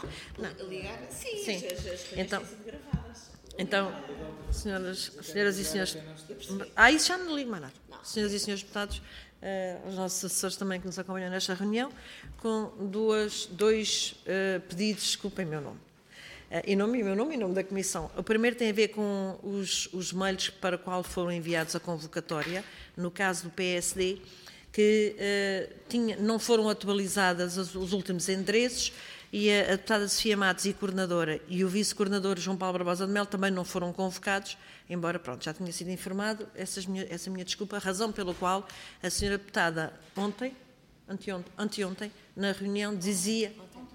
Não. Ligar? Sim, Sim. as reuniões Então- têm sido gravadas. Então, senhoras e senhores... isso já não ligo mais nada. Senhoras e senhores deputados, os nossos assessores também que nos acompanham nesta reunião, com dois pedidos, desculpem meu nome. Em nome da Comissão. O primeiro tem a ver com os mails para o qual foram enviados a convocatória, no caso do PSD, que não foram atualizadas os últimos endereços, e a deputada Sofia Matos e a coordenadora e o vice-coordenador João Paulo Barbosa de Melo também não foram convocados, embora, pronto, já tinha sido informado, essa minha desculpa, a razão pela qual a senhora deputada anteontem, na reunião, dizia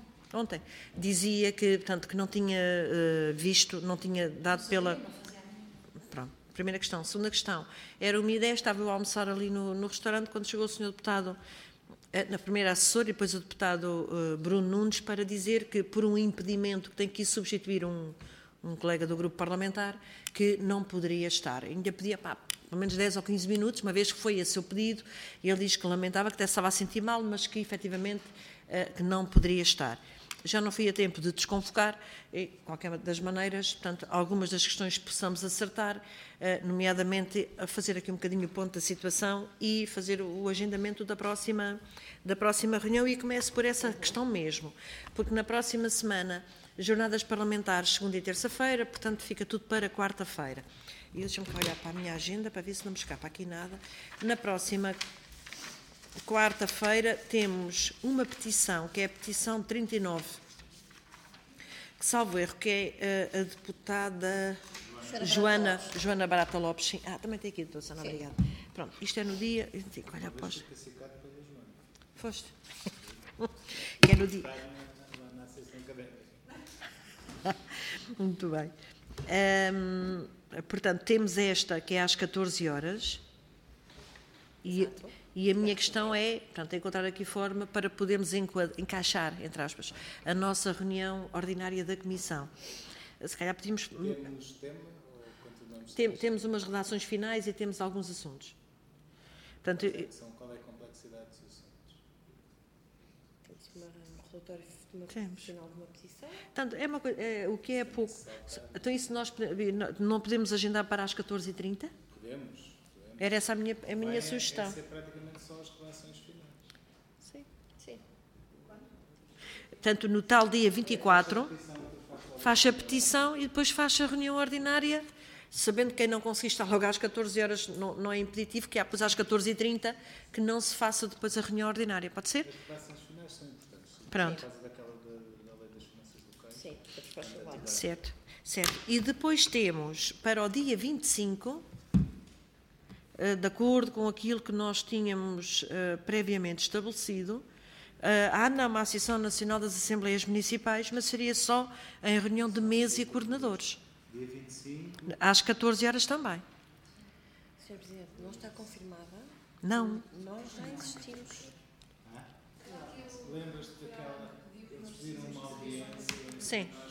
que, portanto, que não tinha visto, não tinha dado pela... Pronto, primeira questão. Segunda questão, era 1h10, estava eu a almoçar ali no restaurante, quando chegou o senhor deputado, na primeira assessora e depois o deputado Bruno Nunes, para dizer que por um impedimento que tem que ir substituir um colega do grupo parlamentar, que não poderia estar. Ainda pedia, pelo menos 10 ou 15 minutos, uma vez que foi esse seu pedido, e ele diz que lamentava, que até estava a sentir mal, mas que efetivamente que não poderia estar. Já não fui a tempo de desconvocar, e, de qualquer das maneiras, portanto, algumas das questões que possamos acertar, nomeadamente a fazer aqui um bocadinho o ponto da situação e fazer o agendamento da próxima reunião, e começo por essa questão mesmo, porque na próxima semana, jornadas parlamentares, segunda e terça-feira, portanto, fica tudo para quarta-feira. E deixa-me olhar para a minha agenda para ver se não me escapa aqui nada. Na próxima quarta-feira temos uma petição, que é a petição 39, que, salvo erro, que é a deputada Joana Barata Lopes. Sim. Também tem aqui, doutora Sana, obrigada. Pronto, isto é no dia... Olha, após... Foste? Que é no dia... Muito bem. Portanto, temos esta, que é às 14 horas. E a minha questão é, portanto, encontrar aqui forma para podermos encaixar, entre aspas, a nossa reunião ordinária da Comissão. Se calhar pedimos... Temos tema ou continuamos? Temos umas redações finais e temos alguns assuntos. Portanto, Qual é a complexidade dos assuntos? Temos um relatório final de uma petição. Portanto, é uma coisa, o que é pouco... Então, isso nós não podemos agendar para as 14h30? Podemos. Era essa a minha sugestão. Essa é praticamente só as relações finais. Sim. Portanto, no tal dia 24, faz a petição e depois faz a reunião ordinária, sabendo que quem não conseguir estar logo às 14 horas não é impeditivo, que há depois às 14h30 que não se faça depois a reunião ordinária. Pode ser? As relações finais são importantes. Pronto. Por causa daquela da lei das finanças locais. Sim, a resposta lá. Certo. E depois temos, para o dia 25... de acordo com aquilo que nós tínhamos previamente estabelecido, há uma Associação Nacional das Assembleias Municipais, mas seria só em reunião de mesa e coordenadores. Dia 25. Às 14 horas também. Sr. Presidente, não está confirmada? Não. Nós já insistimos. Lembras-te daquela... Eles pediram uma audiência... Sim.